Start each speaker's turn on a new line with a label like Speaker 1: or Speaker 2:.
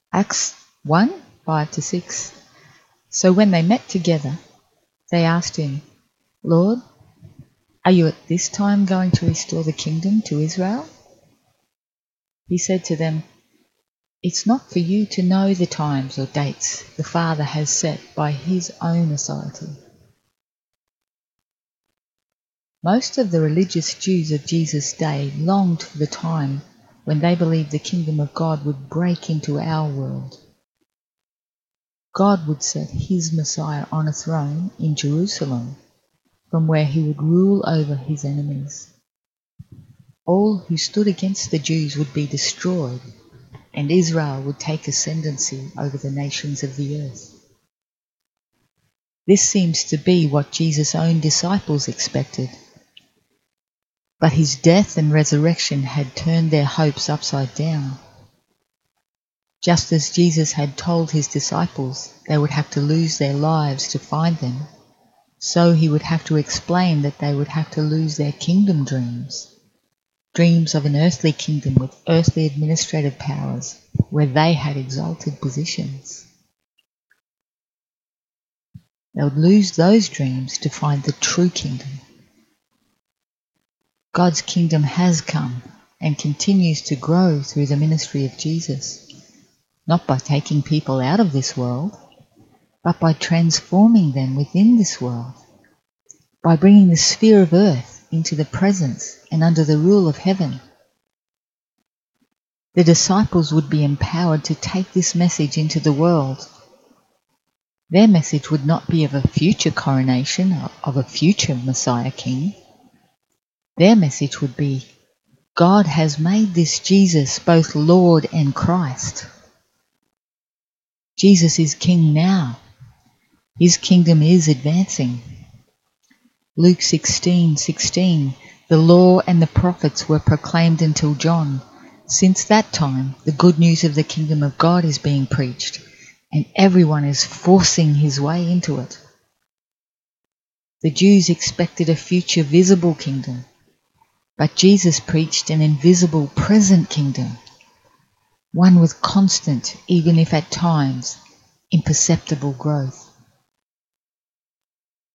Speaker 1: Acts 1, 5-6. So when they met together, they asked him, Lord, are you at this time going to restore the kingdom to Israel? He said to them, It's not for you to know the times or dates the Father has set by his own authority. Most of the religious Jews of Jesus' day longed for the time when they believed the kingdom of God would break into our world. God would set his Messiah on a throne in Jerusalem, from where he would rule over his enemies. All who stood against the Jews would be destroyed, and Israel would take ascendancy over the nations of the earth. This seems to be what Jesus' own disciples expected. But his death and resurrection had turned their hopes upside down. Just as Jesus had told his disciples they would have to lose their lives to find them, so he would have to explain that they would have to lose their kingdom dreams. Dreams of an earthly kingdom with earthly administrative powers, where they had exalted positions. They would lose those dreams to find the true kingdom. God's kingdom has come and continues to grow through the ministry of Jesus, not by taking people out of this world, but by transforming them within this world, by bringing the sphere of earth into the presence and under the rule of heaven. The disciples would be empowered to take this message into the world. Their message would not be of a future coronation, of a future Messiah King. Their message would be, God has made this Jesus both Lord and Christ. Jesus is King now. His kingdom is advancing. Luke 16:16, the law and the prophets were proclaimed until John. Since that time, the good news of the kingdom of God is being preached, and everyone is forcing his way into it. The Jews expected a future visible kingdom, but Jesus preached an invisible present kingdom, one with constant, even if at times, imperceptible growth.